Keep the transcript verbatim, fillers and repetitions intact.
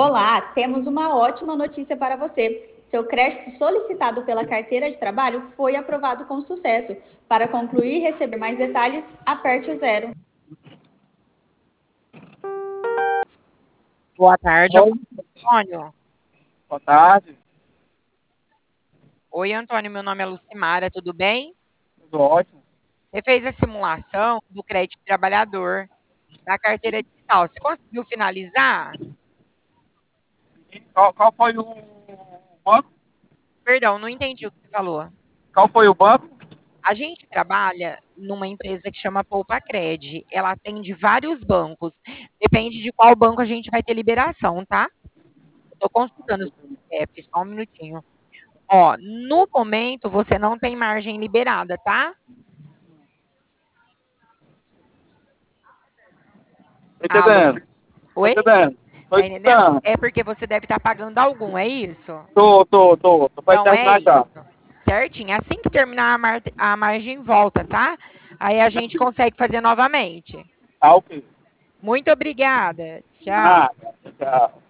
Olá, temos uma ótima notícia para você. Seu crédito solicitado pela carteira de trabalho foi aprovado com sucesso. Para concluir e receber mais detalhes, aperte o zero. Boa tarde, Oi, Antônio. boa tarde, Oi, Antônio, meu nome é Lucimara, tudo bem? tudo ótimo. Você fez a simulação do crédito trabalhador da carteira digital. Você conseguiu finalizar? E qual, qual foi o banco? Perdão, não entendi o que você falou. Qual foi o banco? A gente trabalha numa empresa que chama Poupa Cred. Ela atende vários bancos. Depende de qual banco a gente vai ter liberação, tá? Estou consultando o C P F, só um minutinho. Ó, no momento você não tem margem liberada, tá? Tô Alô? entendendo, tô Oi? entendendo, tô Tá entendendo? escutando. É porque você deve estar pagando algum, é isso? Tô, tô, tô, tô pra Então é terminar já. isso. Certinho. Assim que terminar a, mar a margem, volta, tá? Aí a gente consegue fazer novamente. Tá ok. Muito obrigada. Tchau. Nada, tchau.